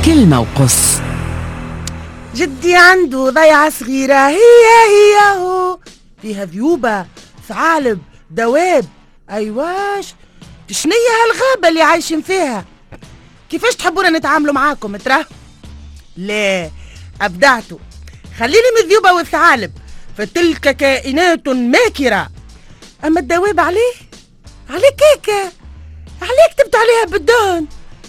كلمة وقص. جدي عنده ضيعة صغيرة هي هو فيها ذيوبة، ثعالب، دواب. أيواش شنية هالغابة اللي عايشين فيها؟ كيفاش تحبونا نتعاملوا معاكم ترى؟ لا أبدعتوا، خليني من الذيوبة والثعالب، فتلك كائنات ماكرة. أما الدواب عليه كيكة، عليه كتبت عليها بالدهن.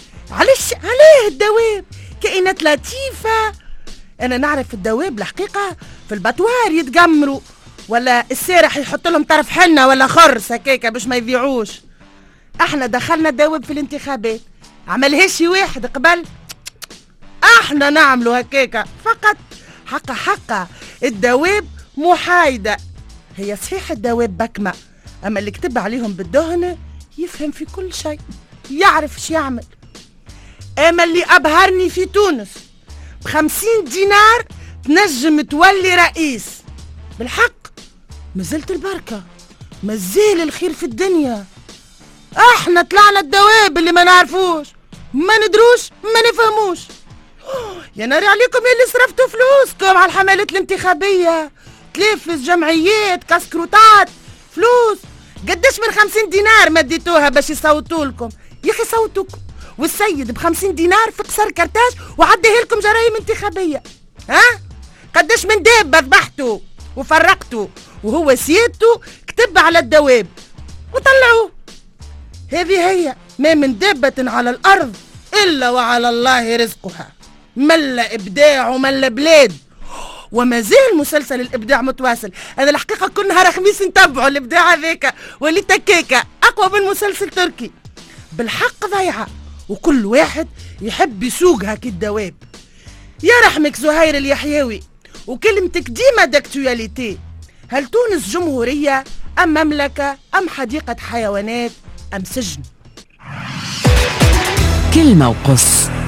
عليه الدواب كائنات لطيفة. أنا نعرف الدواب الحقيقة في البطوار يتجمروا، ولا السارح يحط لهم طرف حنة ولا خرس هكاكا باش ما يذيعوش. احنا دخلنا الدواب في الانتخابات، عملهاش واحد قبل، احنا نعملوا هكاكا فقط. حقا الدواب محايدة. هي صحيح الدواب بكمة، اما اللي كتب عليهم بالدهن يفهم في كل شيء، يعرف ايش يعمل. اما اللي ابهرني في تونس، ب50 دينار تنجم تولي رئيس. بالحق مازلت البركة، مازال الخير في الدنيا. احنا طلعنا الدواب اللي ما نعرفوش، ما ندروش، ما نفهموش. يا ناري عليكم يا اللي صرفتوا فلوسكم على الحملات الانتخابية، تلفز، جمعيات، كاسكروتات، فلوس. قداش من 50 دينار مديتوها باش يصوتوا لكم؟ يا اخي صوتوكم، والسيد ب50 دينار في قصر كرتاج وعديه لكم جرائم انتخابية. ها؟ قداش من دابة ذبحتوا وفرقتوا وهو سيادته كتب على الدواب وطلعوه. هذه هي، ما من دابة على الأرض إلا وعلى الله رزقها. ملا إبداع وملا بلاد، وما زال مسلسل الإبداع متواصل. أنا الحقيقة كل نهار خميس نتبعوا الإبداع هذاك، وليت هكاكا أقوى من مسلسل تركي. بالحق ضيعة، وكل واحد يحب يسوق هاك الدواب. يا رحمك زهير اليحيوي، وكلمتك ديما داكتواليتي. هل تونس جمهورية أم مملكة أم حديقة حيوانات أم سجن؟ كلمة وقص.